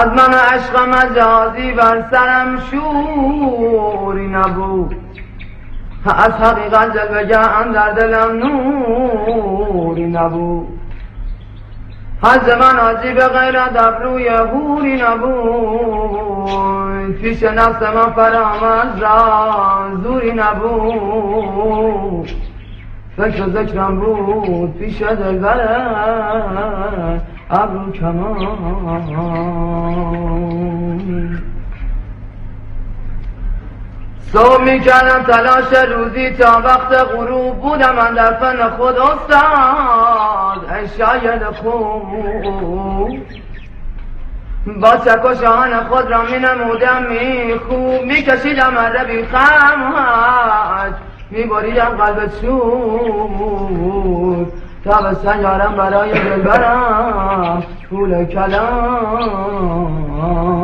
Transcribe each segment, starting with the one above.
از من عشق مجازی بر سرم شوری نبود، از حقیقت جلوه‌گر در دلم نوری نبود، حج من عجیب غیرت ابروی حوری نبود، پیش نفس من فرامد را زوری نبود، فکر و ذکرم بود پیش دلبر ابرو کمان. صبح می کردم تلاش روزی تا وقت غروب، بودم من در فن خود استاد ای شاید خوب، با چک و شاهن خود را می نمودم می خوب، می کشیدم عربی خمج، می بریدم قلب چوب، تا به سنگارم برای دلبرم پول کلام.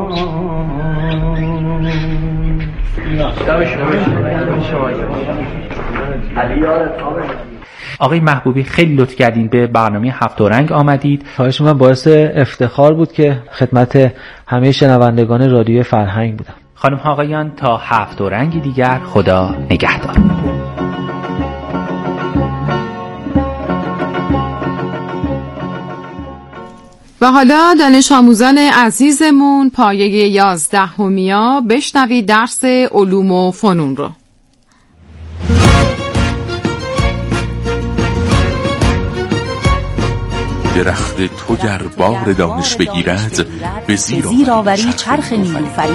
آقای محبوبی خیلی لطف کردین به برنامه هفت رنگ آمدید. خواهش می‌کنم، باعث افتخار بود که خدمت همه شنوندگان رادیو فرهنگ بودم. خانم ها آقایان، تا هفت رنگی دیگر خدا نگهدار. و حالا دانش آموزان عزیزمون پایه 11 بشنوید درس علوم و فنون رو. درخت تو گر بار دانش بگیرد، به زیر آوری چرخ نیلوفری.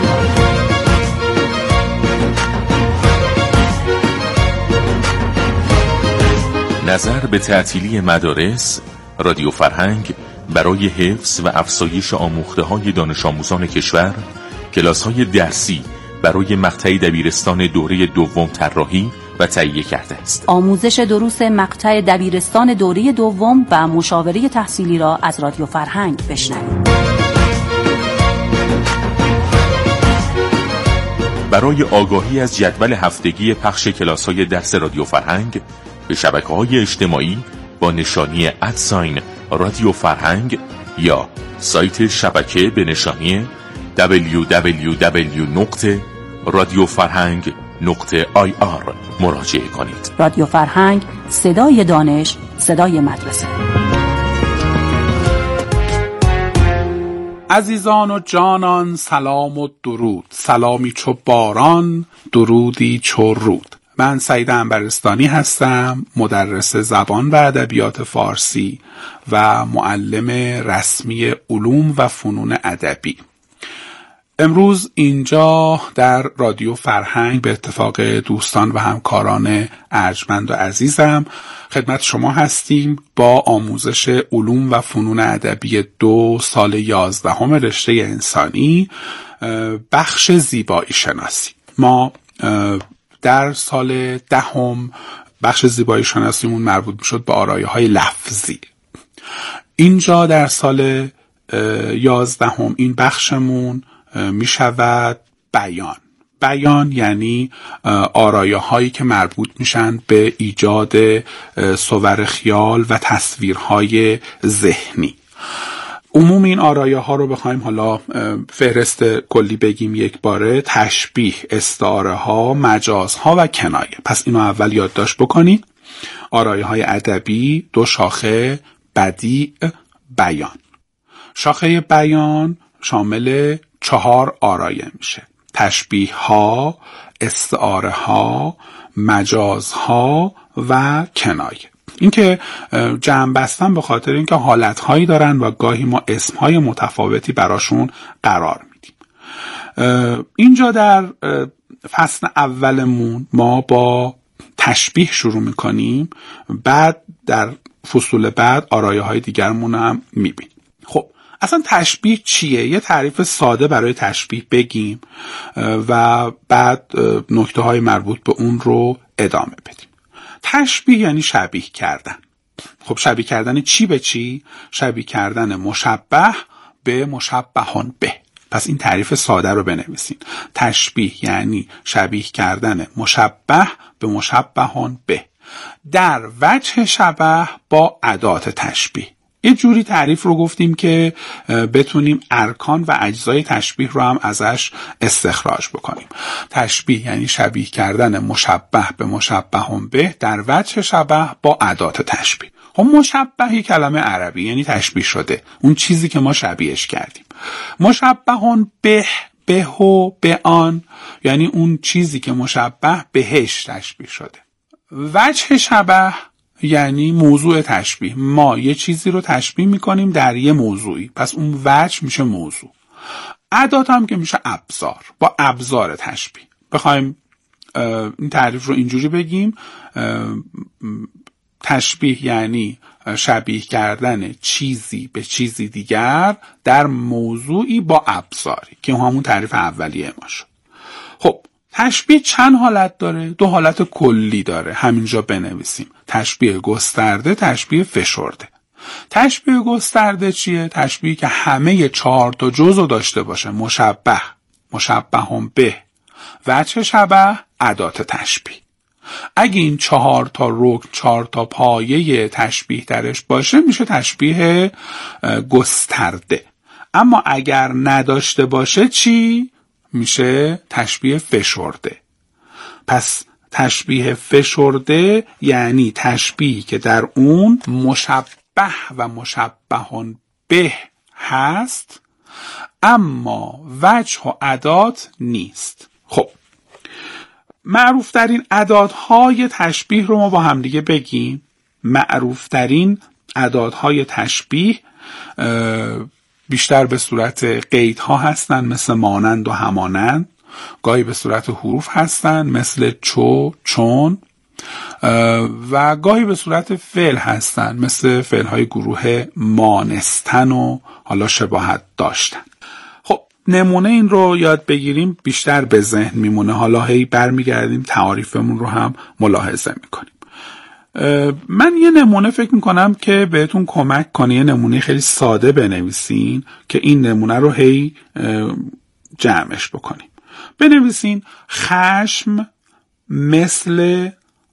نظر به تعطیلی مدارس، رادیو فرهنگ برای حفظ و افزایش آموخته‌های دانش آموزان کشور، کلاس‌های درسی برای مقطع دبیرستان دوره دوم طراحی و تهیه کرده است. آموزش دروس مقطع دبیرستان دوره دوم و مشاوره تحصیلی را از رادیو فرهنگ بشنوید. برای آگاهی از جدول هفتگی پخش کلاس‌های درس رادیو فرهنگ به شبکه‌های اجتماعی با نشانی رادیو فرهنگ یا سایت شبکه به نشانی www.radiofarhang.ir مراجعه کنید. رادیو فرهنگ، صدای دانش، صدای مدرسه. عزیزان و جانان، سلام و درود. سلامی چو باران، درودی چو رود. من سعید عنبرستانی هستم، مدرس زبان و ادبیات فارسی و معلم رسمی علوم و فنون ادبی. امروز اینجا در رادیو فرهنگ به اتفاق دوستان و همکاران ارجمند و عزیزم خدمت شما هستیم با آموزش علوم و فنون ادبی 2 سال 11 رشته انسانی، بخش زیبایی شناسی. ما در سال 10 بخش زیبایی شناسیمون مربوط میشد به آرایه‌های لفظی. اینجا در سال 11 این بخشمون میشود بیان. بیان یعنی آرایه‌هایی که مربوط میشن به ایجاد صور خیال و تصویرهای ذهنی. عموم این آرایه‌ها رو بخوایم حالا فهرست کلی بگیم یک باره: تشبیه، استعاره‌ها، مجازها و کنایه. پس اینو اول یادداشت بکنید. آرایه‌های ادبی 2 شاخه: بدیع، بیان. شاخه بیان شامل 4 آرایه میشه: تشبیه‌ها، استعاره‌ها، مجازها و کنایه. این که جمع بستن به خاطر اینکه حالتهایی دارن و گاهی ما اسمهای متفاوتی براشون قرار میدیم. اینجا در فصل اولمون ما با تشبیه شروع میکنیم، بعد در فصول بعد آرایه های دیگرمون هم میبینیم. خب اصلا تشبیه چیه؟ یه تعریف ساده برای تشبیه بگیم و بعد نکته های مربوط به اون رو ادامه بدیم. تشبیه یعنی شبیه کردن. خب شبیه کردن چی به چی؟ شبیه کردن مشبه به مشبهان به. پس این تعریف ساده رو بنویسین. تشبیه یعنی شبیه کردن مشبه به مشبهان به در وجه شبه با ادات تشبیه. یه جوری تعریف رو گفتیم که بتونیم ارکان و اجزای تشبیه رو هم ازش استخراج بکنیم. تشبیه یعنی شبیه کردن مشبه به مشبه به در وجه شبه با ادات تشبیه. خب مشبه یک کلمه عربی یعنی تشبیه شده، اون چیزی که ما شبیهش کردیم. مشبهون به و به آن یعنی اون چیزی که مشبه بهش تشبیه شده. وجه شبه یعنی موضوع تشبیه، ما یه چیزی رو تشبیه میکنیم در یه موضوعی، پس اون وجه میشه موضوع. ادات هم که میشه ابزار، با ابزار تشبیه. بخوایم این تعریف رو اینجوری بگیم، تشبیه یعنی شبیه کردن چیزی به چیزی دیگر در موضوعی با ابزاری که همون تعریف اولیه ما شد. خب تشبیه چند حالت داره؟ 2 حالت کلی داره، همینجا بنویسیم. تشبیه گسترده، تشبیه فشرده. تشبیه گسترده چیه؟ تشبیه که همه 4 تا جزء داشته باشه، مشبه، مشبه به، وجه شبه، ادات تشبیه. اگه این 4 تا رکن، 4 تا پایه تشبیه درش باشه میشه تشبیه گسترده. اما اگر نداشته باشه چی؟ میشه تشبیه فشرده. پس تشبیه فشرده یعنی تشبیه که در اون مشبه و مشبهون به هست اما وجه و ادات نیست. خب معروف ترین اداتهای تشبیه رو ما با هم دیگه بگیم. معروف ترین اداتهای تشبیه بیشتر به صورت قیدها هستن، مثل مانند و همانند. گاهی به صورت حروف هستن، مثل چو، چون، و گاهی به صورت فعل هستن، مثل فعلهای گروه مانستن و حالا شباهت داشتن. خب نمونه این رو یاد بگیریم بیشتر به ذهن میمونه، حالا هی برمیگردیم تعاریفمون رو هم ملاحظه میکنیم. من یه نمونه فکر میکنم که بهتون کمک کنه، یه نمونه خیلی ساده بنویسین که این نمونه رو هی جمعش بکنیم. بنویسین خشم مثل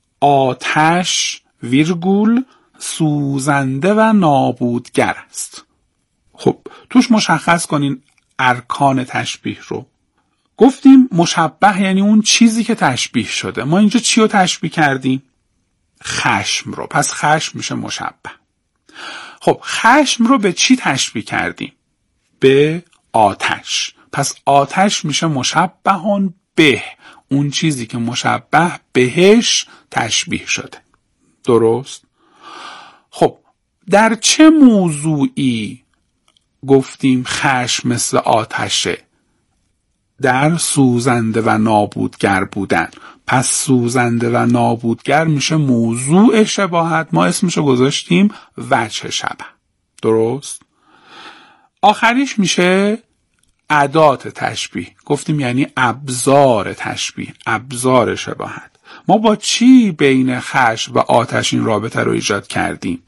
آتش ویرگول سوزنده و نابودگر است. خب توش مشخص کنین ارکان تشبیه رو. گفتیم مشبه یعنی اون چیزی که تشبیه شده. ما اینجا چی رو تشبیه کردیم؟ خشم رو. پس خشم میشه مشبه. خب خشم رو به چی تشبیه کردیم؟ به آتش. پس آتش میشه مشبهون به، اون چیزی که مشبه بهش تشبیه شده. درست؟ خب در چه موضوعی گفتیم خشم مثل آتشه؟ در سوزنده و نابودگر بودن. پس سوزنده و نابودگر میشه موضوع شباهت، ما اسمشو گذاشتیم وجه شبه. درست؟ آخریش میشه ادات تشبیه. گفتیم یعنی ابزار تشبیه، ابزار شباهت. ما با چی بین خشم و آتش این رابطه رو ایجاد کردیم؟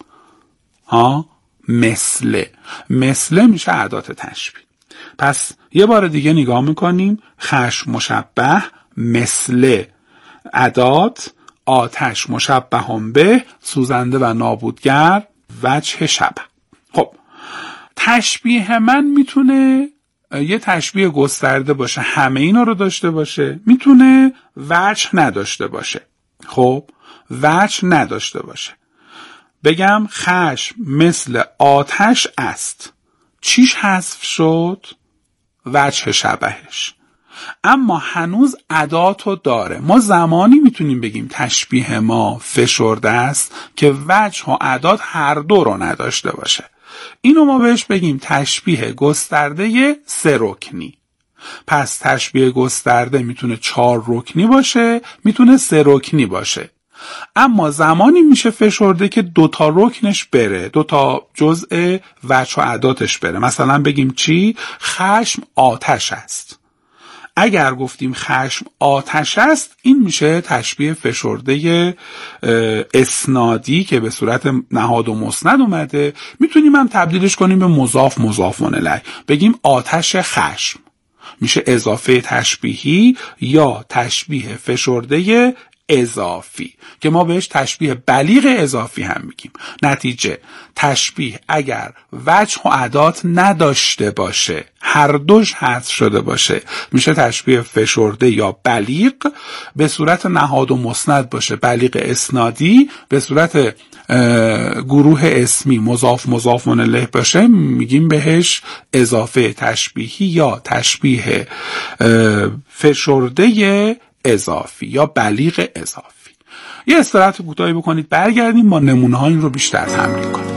مثل میشه ادات تشبیه. پس یه بار دیگه نگاه میکنیم. خشم مشبه، مثل ادات، آتش مشبه هم به، سوزنده و نابودگر وجه شبه. خب تشبیه من میتونه یه تشبیه گسترده باشه، همه اینا رو داشته باشه، میتونه وجه نداشته باشه. خب وجه نداشته باشه. بگم خشم مثل آتش است، چیش حذف شد؟ وجه شبهش. اما هنوز اداتو داره. ما زمانی میتونیم بگیم تشبیه ما فشرده است که وجه و ادات هر دو رو نداشته باشه. اینو ما بهش بگیم تشبیه گسترده 3 رکنی. پس تشبیه گسترده میتونه 4 رکنی باشه، میتونه 3 رکنی باشه. اما زمانی میشه فشرده که 2 تا رکنش بره، 2 تا جزء وجه و اداتش بره. مثلا بگیم چی؟ خشم آتش است. اگر گفتیم خشم آتش است، این میشه تشبیه فشرده اسنادی که به صورت نهاد و مسند اومده. میتونیم هم تبدیلش کنیم به مضاف مضافون الیه. بگیم آتش خشم، میشه اضافه تشبیهی یا تشبیه فشرده اضافی که ما بهش تشبیه بلیغ اضافی هم میگیم. نتیجه تشبیه اگر وجه و ادات نداشته باشه، هر دوش حذف شده باشه، میشه تشبیه فشرده یا بلیغ. به صورت نهاد و مسند باشه بلیغ اسنادی، به صورت گروه اسمی مضاف الیه باشه میگیم بهش اضافه تشبیهی یا تشبیه فشرده اضافی یا بلیغ اضافی. یه استراحت کوتاهی بکنید، برگردیم با نمونه ها این رو بیشتر تمرین کنیم.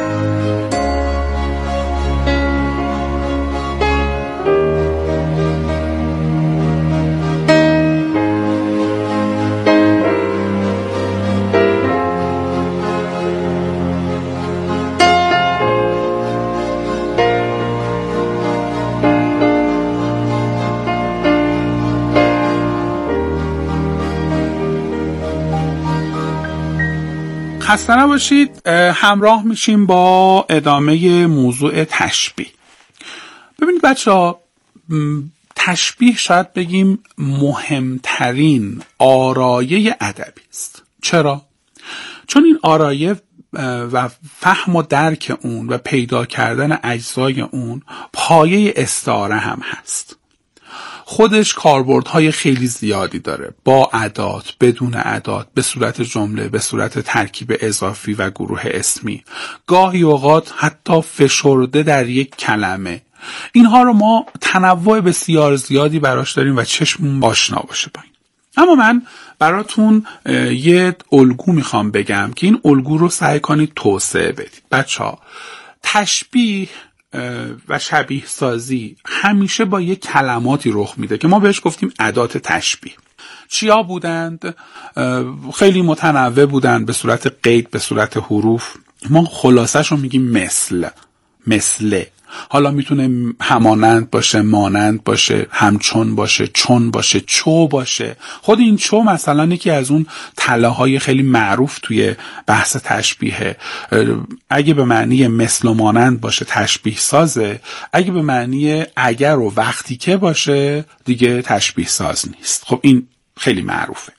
خسته نباشید، همراه میشیم با ادامه موضوع تشبیه. ببینید بچه‌ها، تشبیه شاید بگیم مهمترین آرایه ادبی است. چرا؟ چون این آرایه و فهم و درک اون و پیدا کردن اجزای اون پایه استعاره هم هست. خودش کاربردهای خیلی زیادی داره، با ادات، بدون ادات، به صورت جمله، به صورت ترکیب اضافی و گروه اسمی، گاهی اوقات حتی فشرده در یک کلمه. اینها رو ما تنوع بسیار زیادی براش داریم و چشمون آشنا باشه با این. اما من براتون یه الگو میخوام بگم که این الگو رو سعی کنید توسعه بدید. بچه‌ها، تشبیه و شبیه سازی همیشه با یک کلماتی رخ میده که ما بهش گفتیم ادات تشبیه. چیا بودند؟ خیلی متنوع بودند، به صورت قید، به صورت حروف. ما خلاصش رو میگیم مثل. حالا میتونه همانند باشه، مانند باشه، همچون باشه، چون باشه، چو باشه. خود این چو مثلا یکی از اون تله‌های خیلی معروف توی بحث تشبیه. اگه به معنی مثل و مانند باشه تشبیه سازه، اگه به معنی اگر و وقتی که باشه دیگه تشبیه ساز نیست. خب این خیلی معروفه.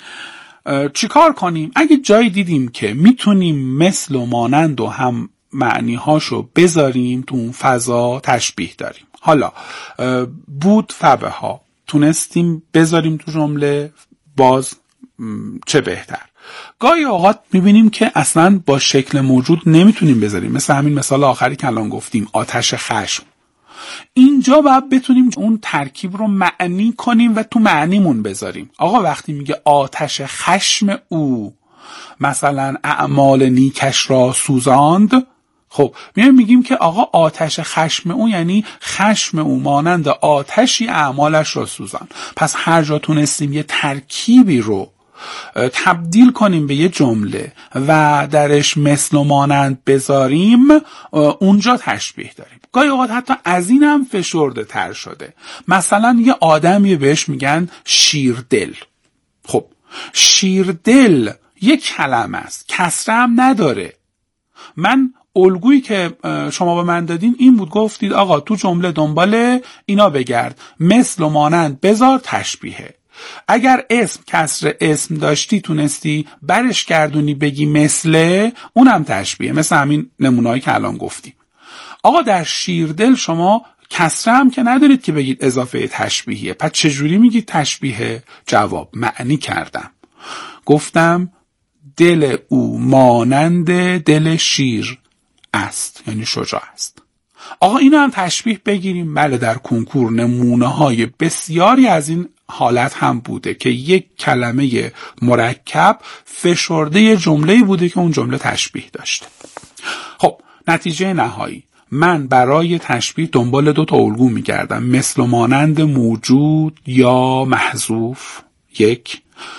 چی کار کنیم؟ اگه جایی دیدیم که میتونیم مثل و مانند و هم معنی هاشو بذاریم تو اون فضا، تشبیه داریم. حالا بود فبه ها تونستیم بذاریم تو جمله، باز چه بهتر. گاهی اوقات میبینیم که اصلا با شکل موجود نمیتونیم بذاریم، مثل همین مثال آخری که الان گفتیم، آتش خشم. اینجا باید بتونیم اون ترکیب رو معنی کنیم و تو معنیمون بذاریم. آقا وقتی میگه آتش خشم او مثلا اعمال نیکش را سوزاند، خب میگیم که آقا آتش خشم او یعنی خشم او مانند آتشی اعمالش را سوزان. پس هر جا تونستیم یه ترکیبی رو تبدیل کنیم به یه جمله و درش مثل و مانند بذاریم، اونجا تشبیه داریم. گاهی اوقات حتی از این هم فشرده تر شده. مثلا یه آدمی بهش میگن شیردل. خب شیردل یک کلمه است، کسره هم نداره. من الگویی که شما به من دادین این بود، گفتید آقا تو جمله دنبال اینا بگرد، مثل و مانند بذار، تشبیهه. اگر اسم کسر اسم داشتی تونستی برش گردونی بگی مثل، اونم تشبیهه، مثل همین نمونه‌ای که الان گفتیم. آقا در شیردل شما کسره هم که ندارید که بگید اضافه تشبیهیه، پس چجوری میگید تشبیهه؟ جواب معنی کردم، گفتم دل او مانند دل شیر است، یعنی شجاع است. آقا اینو هم تشبیه بگیریم. بله، در کنکور نمونه های بسیاری از این حالت هم بوده که یک کلمه مرکب فشرده جمله‌ای بوده که اون جمله تشبیه داشته. خب نتیجه نهایی، من برای تشبیه دنبال 2 الگو میگردم، مثل و مانند موجود یا محذوف 1،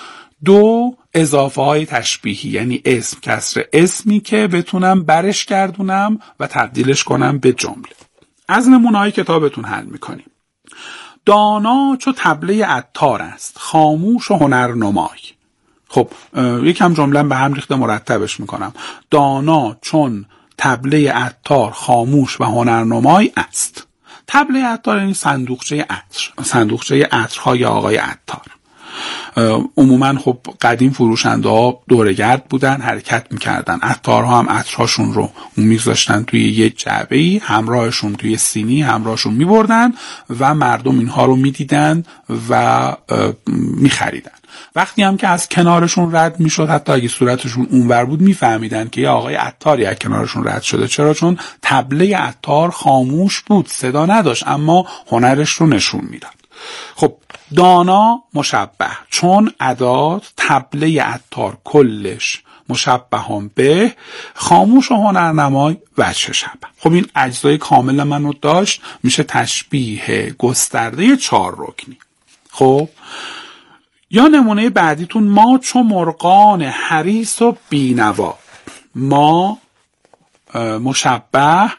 2 اضافه های تشبیهی، یعنی اسم کسر اسمی که بتونم برش گردونم و تبدیلش کنم به جمله. از نمونه‌های کتابتون حل میکنیم. دانا چو طبله عطار است، خاموش و هنرنمای. خب یکم جمله به هم ریخته، مرتبش میکنم. دانا چون طبله عطار خاموش و هنرنمای است. طبله عطار یعنی صندوقچه عطر، صندوقچه عطرهای آقای عطار. عموما خب قدیم فروشنده ها دورگرد بودن، حرکت میکردن، عطارها هم عطرهاشون رو میگذاشتن توی یه جعبه‌ای، همراهشون توی سینی همراهشون میبردن و مردم اینها رو میدیدن و میخریدن. وقتی هم که از کنارشون رد میشد، حتی اگه صورتشون اونور بود، میفهمیدن که یه آقای عطاری از کنارشون رد شده. چرا؟ چون تبله عطار خاموش بود، صدا نداشت، اما هنرش رو نشون میداد. خب دانا مشبه، چون ادات تبله عطار کلش مشبهان به، خاموش و هنرنمای وجه شبه. خب این اجزای کامل منو داشت، میشه تشبیه گسترده 4 رکنی. خب یا نمونه بعدیتون، ما چو مرغان حریص و بینوا. ما مشبه،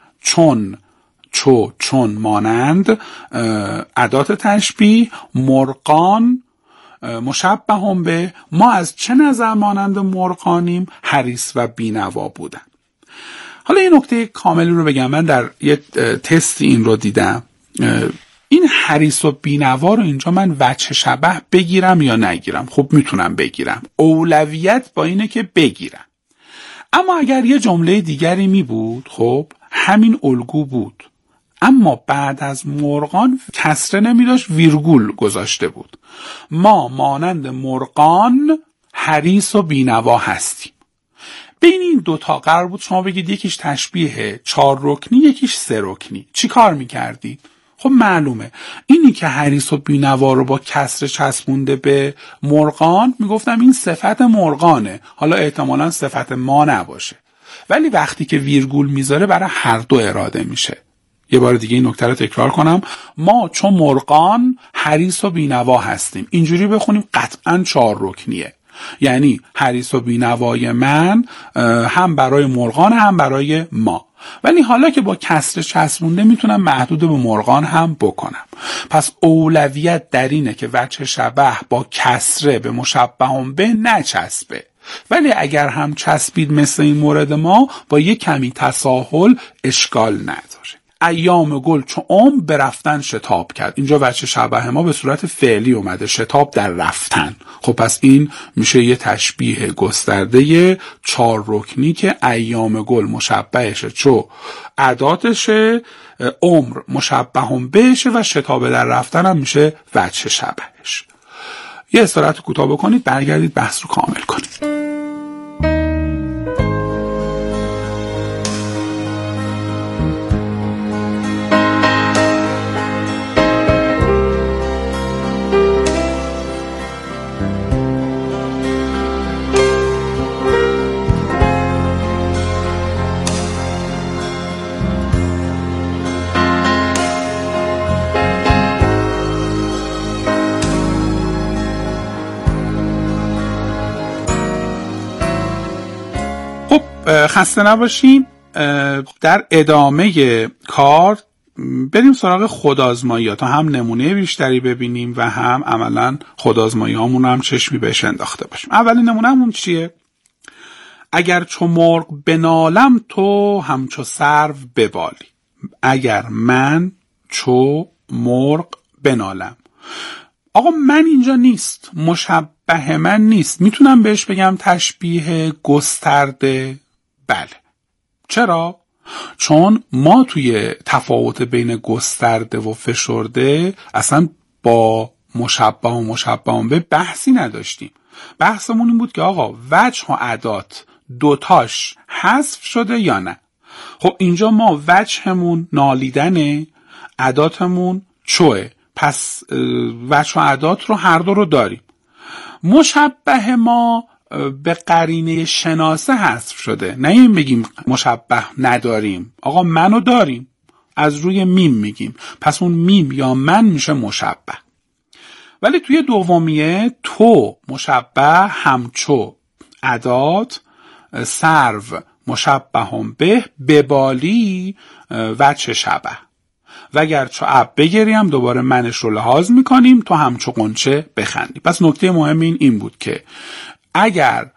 چون مانند، ادات تشبیه، مرغان مشبه هم به، ما از چه نظر مانند مرغانیم؟ حریص و بینوا بودن. حالا این نکته کاملی رو بگم، من در یه تست این رو دیدم، این حریص و بینوا رو اینجا من وجه شبه بگیرم یا نگیرم؟ خب میتونم بگیرم، اولویت با اینه که بگیرم. اما اگر یه جمله دیگری می بود، خب همین الگو بود، اما بعد از مرغان کسره نمی داشت، ویرگول گذاشته بود. ما مانند مرغان حریص و بینوا هستیم. بین این دوتا قرار بود شما بگید یکیش تشبیه 4 رکنی، یکیش 3 رکنی. چی کار میکردید؟ خب معلومه اینی که حریص و بینوا رو با کسر چسبونده به مرغان، میگفتم این صفت مرغانه، حالا احتمالاً صفت ما نباشه، ولی وقتی که ویرگول میذاره برای هر دو اراده میشه. یه بار دیگه این نکته رو تکرار کنم، ما چون مرغان حریص و بینوا هستیم. اینجوری بخونیم قطعاً 4 رکنیه، یعنی حریص و بینوای من هم برای مرغان هم برای ما. ولی حالا که با کسر چسبونده میتونم محدود به مرغان هم بکنم. پس اولویت در اینه که وجه شبه با کسره به مشبهون به نچسبه، ولی اگر هم چسبید مثل این مورد ما، با یک کمی تساهل اشکال نداره. ایام گل چو برفتن شتاب کرد. اینجا وجه شبه ما به صورت فعلی اومده، شتاب در رفتن. خب پس این میشه یه تشبیه گسترده 4 رکنی که ایام گل مشبهشه، چو اداتشه، عمر مشبه هم بهشه و شتاب در رفتن هم میشه وجه شبهش. یه استراحت کوتاه بکنید، برگردید بحث رو کامل کنید. خسته نباشین. در ادامه کار بریم سراغ خودآزمایی تا هم نمونه بیشتری ببینیم و هم عملا خودآزمایی هامون هم چشمی بهش انداخته باشیم. اولین نمونه همون چیه؟ اگر چو مرغ بنالم تو همچو سرو ببالی. اگر من چو مرغ بنالم، آقا من اینجا نیست، مشبه من نیست، میتونم بهش بگم تشبیه گسترده؟ بله. چرا؟ چون ما توی تفاوت بین گسترده و فشرده اصلا با مشبه و مشبه به بحثی نداشتیم. بحثمون این بود که آقا وجه و ادات دوتاش حذف شده یا نه. خب اینجا ما وجهمون نالیدنه، اداتمون چوه، پس وجه و ادات رو هر دو رو داریم. مشبه ما به قرینه شناسه حذف شده، نه این بگیم مشبه نداریم، آقا منو داریم، از روی میم میگیم، پس اون میم یا من میشه مشبه. ولی توی دومیه تو مشبه همچو ادات، سرو مشبه هم به، ببالی وجه شبه. وگر چو اب بگیریم دوباره منش رو لحاظ میکنیم، تو همچو قنچه بخندی. پس نکته مهم این بود که اگر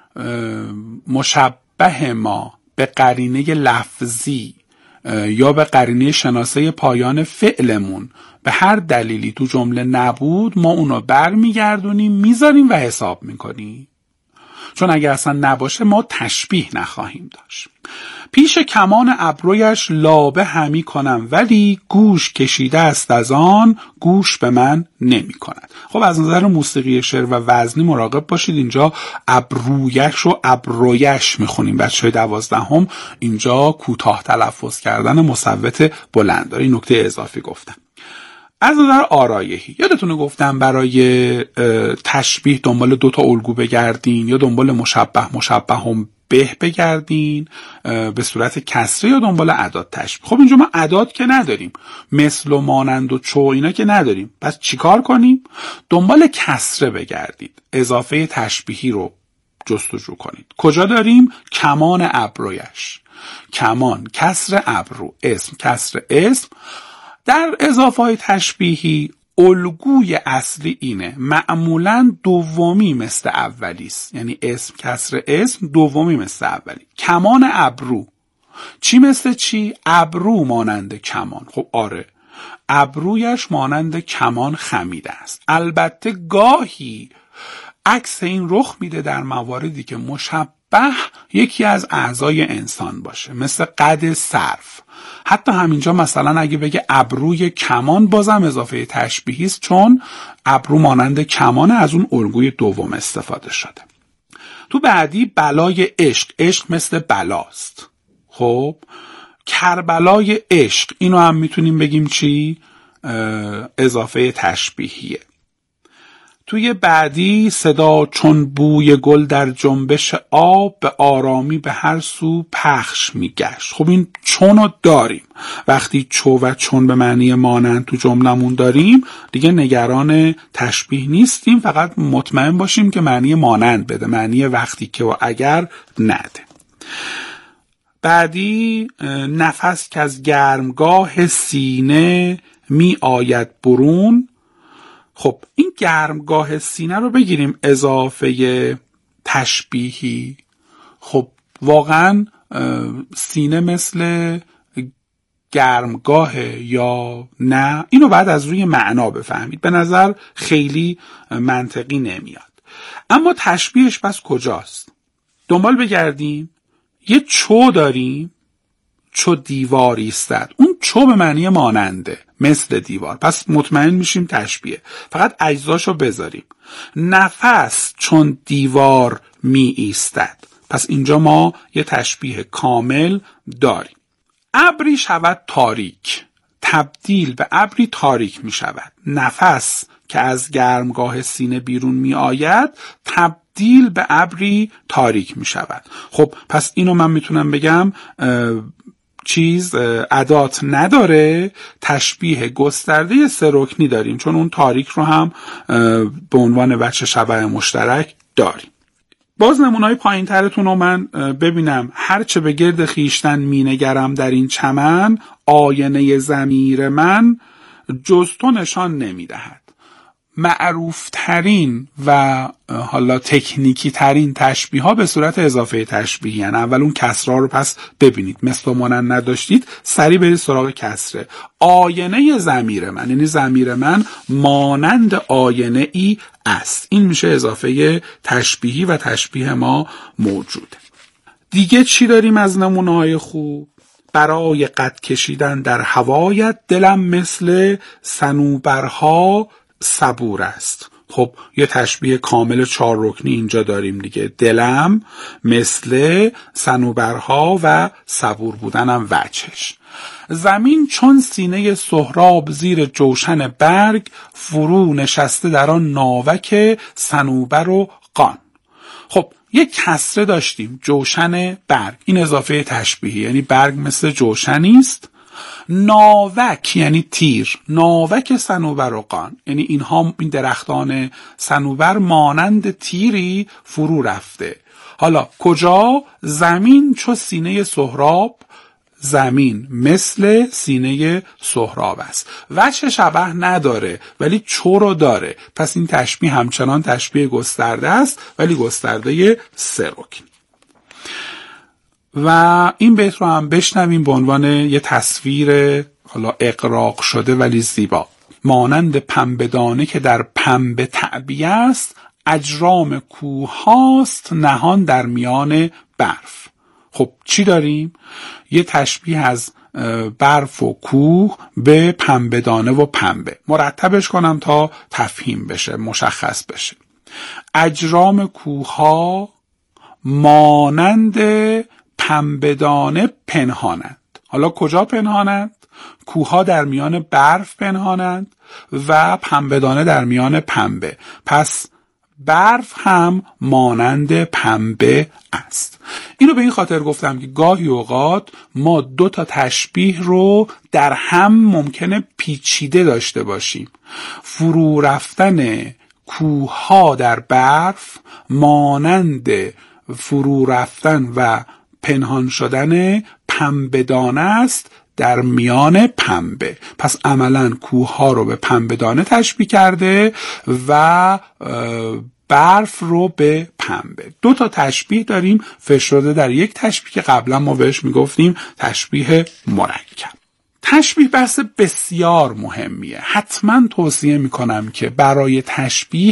مشبه ما به قرینه لفظی یا به قرینه شناسه پایان فعلمون به هر دلیلی تو جمله نبود ما اونو برمیگردونیم میذاریم و حساب میکنیم، چون اگر اصلا نباشه ما تشبیه نخواهیم داشت. پیش کمان ابرویش لابه همی کنم ولی گوش کشیده است از آن گوش به من نمی کند. خب از نظر موسیقی شعر و وزنی مراقب باشید، اینجا ابرویش و ابرویش میخونیم. بچهای 12 اینجا کوتاه تلفظ کردن مصوت بلند داره. این نکته اضافی گفتم. از نظر آرایشی یادتونه گفتم برای تشبیه دنبال 2 الگو بگردین، یا دنبال مشبه هم به بگردین به صورت کسره، یا دنبال اعداد تشبیه. خب اینجا ما اعداد که نداریم، مثل و مانند و چو اینا که نداریم، پس چیکار کنیم؟ دنبال کسره بگردید، اضافه تشبیهی رو جستجو کنید. کجا داریم؟ کمان ابرویش، کمان کسر ابرو، اسم کسر اسم. در اضافه های تشبیهی الگوی اصلی اینه، معمولاً دومی مثل اولی است، یعنی اسم کسر اسم، دومی مثل اولی. کمان ابرو، چی مثل چی؟ ابرو مانند کمان. خب آره، ابرویش مانند کمان خمیده است. البته گاهی عکس این رخ میده در مواردی که مشبه یکی از اعضای انسان باشه، مثل قد صرف. حتی همینجا مثلا اگه بگه ابروی کمان، بازم اضافه تشبیهی است، چون ابرو مانند کمان، از اون الگوی دوم استفاده شده. تو بعدی بلای عشق، عشق مثل بلاست. خب کربلای عشق، اینو هم میتونیم بگیم چی؟ اضافه تشبیهیه. توی بعدی صدا چون بوی گل در جنبش آب به آرامی به هر سو پخش میگشت. خب این چونو داریم، وقتی چو و چون به معنی مانند تو جملمون داریم دیگه نگران تشبیه نیستیم، فقط مطمئن باشیم که معنی مانند بده، معنی وقتی که و اگر نده. بعدی نفس که از گرمگاه سینه می آید برون. خب این گرمگاه سینه رو بگیریم اضافه تشبیهی. خب واقعا سینه مثل گرمگاه یا نه؟ اینو بعد از روی معنا بفهمید، به نظر خیلی منطقی نمیاد. اما تشبیهش پس کجاست؟ دنبال بگردیم. یه چو داریم، چو دیواری ایستد. اون چو به معنی ماننده، مثل دیوار، پس مطمئن میشیم تشبیه. فقط اجزاشو بذاریم. نفس چون دیوار می ایستد، پس اینجا ما یه تشبیه کامل داریم. ابری شود تاریک، تبدیل به ابری تاریک می شود. نفس که از گرمگاه سینه بیرون می آید تبدیل به ابری تاریک می شود. خب پس اینو من میتونم بگم ادات نداره، تشبیه گسترده 3 رکنی داریم، چون اون تاریک رو هم به عنوان وجه شبه مشترک داریم. باز نمونه‌های پایین ترتون رو من ببینم. هرچه به گرد خیشتن می نگرم در این چمن، آینه ضمیر من جز تو نشان نمی دهد. معروف ترین و حالا تکنیکی ترین تشبیه ها به صورت اضافه تشبیهی هن. اول اون کسره رو پس ببینید، مثل مانند نداشتید سریع برید سراغ کسره. آینه ضمیر من، یعنی ضمیر من مانند آینه ای است. این میشه اضافه تشبیهی و تشبیه ما موجوده. دیگه چی داریم از نمونه های خوب؟ برای قد کشیدن در هوایت دلم مثل صنوبرها صبور است. خب یه تشبیه کامل 4 رکنی اینجا داریم دیگه. دلم مثل صنوبرها و صبور بودنم وجهش. زمین چون سینه سهراب زیر جوشن برگ، فرو نشسته در آن ناوک صنوبر و قان. خب یک کسره داشتیم، جوشن برگ، این اضافه تشبیهی، یعنی برگ مثل جوشنی است. ناوک یعنی تیر، ناوک صنوبر و قان، یعنی این درختان صنوبر مانند تیری فرو رفته. حالا کجا؟ زمین چو سینه سهراب، زمین مثل سینه سهراب است. وجه شبه نداره ولی چو رو داره، پس این تشبیه همچنان تشبیه گسترده است ولی گسترده 3 رکن. و این بیت رو هم بشنویم به عنوان یه تصویر حالا اقراق شده ولی زیبا. مانند پنبه‌دانه که در پنبه تعبیه است، اجرام کوه هاست نهان در میان برف. خب چی داریم؟ یه تشبیه از برف و کوه به پنبه‌دانه و پنبه. مرتبش کنم تا تفهیم بشه، مشخص بشه. اجرام کوه ها مانند پنبه‌دانه پنهانند. حالا کجا پنهانند؟ کوه ها در میان برف پنهانند و پنبه‌دانه در میان پنبه. پس برف هم مانند پنبه است. اینو به این خاطر گفتم که گاهی اوقات ما دو تا تشبیه رو در هم ممکنه پیچیده داشته باشیم. فرو رفتن کوه ها در برف مانند فرو رفتن و پنهان شدن پنبه‌دانه است در میان پنبه. پس عملاً کوه ها رو به پنبه‌دانه تشبیه کرده و برف رو به پنبه. دو تا تشبیه داریم فشرده در یک تشبیه که قبلا ما بهش میگفتیم تشبیه مرکب. تشبیه بحث بسیار مهمیه. حتما توصیه میکنم که برای تشبیه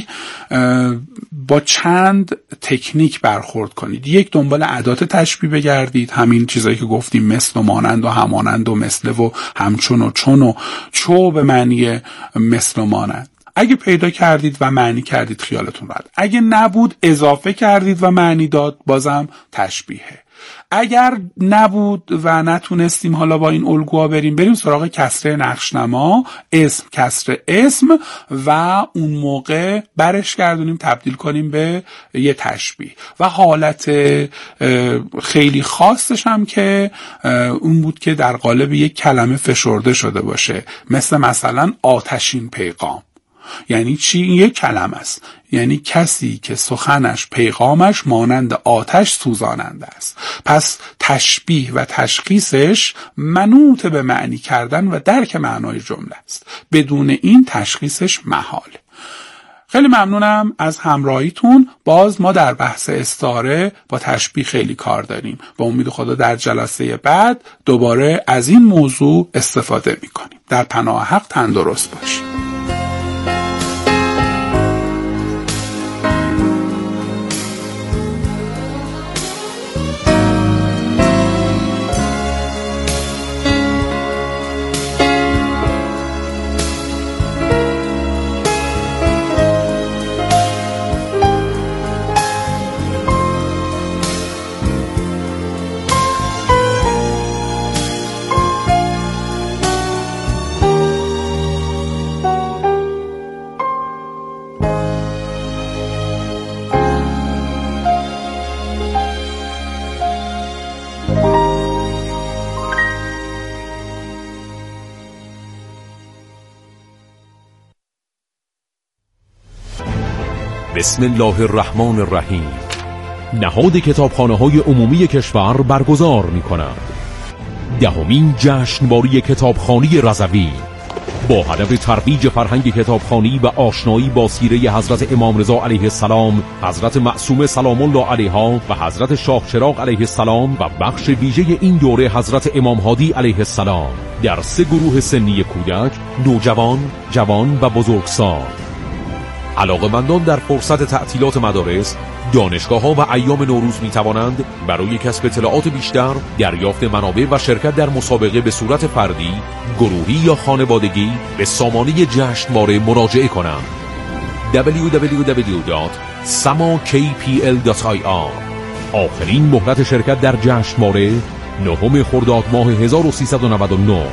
با چند تکنیک برخورد کنید. یک، دنبال ادات تشبیه بگردید، همین چیزایی که گفتیم مثل و مانند و همانند و مثل و همچون و چون و چو به معنی مثل و مانند. اگه پیدا کردید و معنی کردید خیالتون راحت. اگه نبود اضافه کردید و معنی داد، بازم تشبیهه. اگر نبود و نتونستیم حالا با این الگوها بریم سراغ کسره نقشنما، اسم کسره اسم، و اون موقع برش گردونیم تبدیل کنیم به یه تشبیه. و حالت خیلی خاصش هم که اون بود که در قالب یک کلمه فشرده شده باشه، مثلا آتشین پیغام. یعنی چی؟ این یک کلمه است. یعنی کسی که سخنش، پیغامش مانند آتش سوزاننده است. پس تشبیه و تشخیصش منوط به معنی کردن و درک معنای جمله است. بدون این تشخیصش محاله. خیلی ممنونم از همراهیتون. باز ما در بحث استعاره با تشبیه خیلی کار داریم. با امید خدا در جلسه بعد دوباره از این موضوع استفاده میکنیم. در پناه حق تندرست باشید. بسم الله الرحمن الرحیم. نهاد کتابخانه‌های عمومی کشور برگزار می‌کند دهمین جشنواره کتابخوانی رضوی با هدف ترویج فرهنگ کتابخوانی و آشنایی با سیره حضرت امام رضا علیه السلام، حضرت معصومه سلام الله علیها و حضرت شاه چراغ علیه السلام و بخش ویژه این دوره حضرت امام هادی علیه السلام در 3 گروه سنی کودک، نوجوان، جوان و بزرگسال. علاقه‌مندان در فرصت تعطیلات مدارس، دانشگاه‌ها و ایام نوروز می‌توانند برای کسب اطلاعات بیشتر، دریافت منابع و شرکت در مسابقه به صورت فردی، گروهی یا خانوادگی به سامانه جشنواره مراجعه کنند. www.samakpl.ir. آخرین مهلت شرکت در جشنواره 9 خرداد ماه 1399.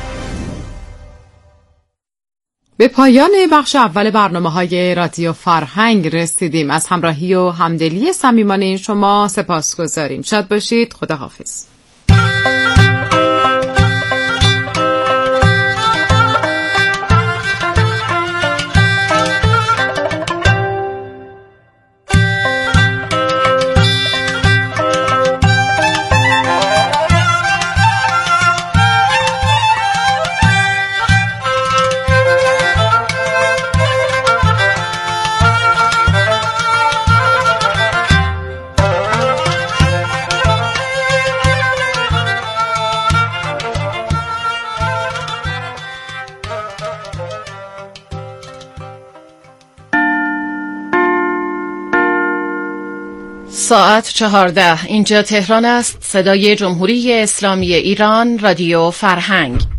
به پایان بخش اول برنامه‌های رادیو فرهنگ رسیدیم. از همراهی و همدلی صمیمانه شما سپاسگزاریم. شاد باشید. خداحافظ. ساعت 14. اینجا تهران است. صدای جمهوری اسلامی ایران، رادیو فرهنگ.